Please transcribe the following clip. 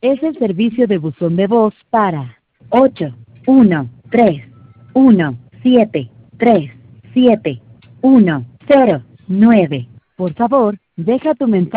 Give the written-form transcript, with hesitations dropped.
Es el servicio de buzón de voz para 813-173-710-9. Por favor, deja tu mensaje.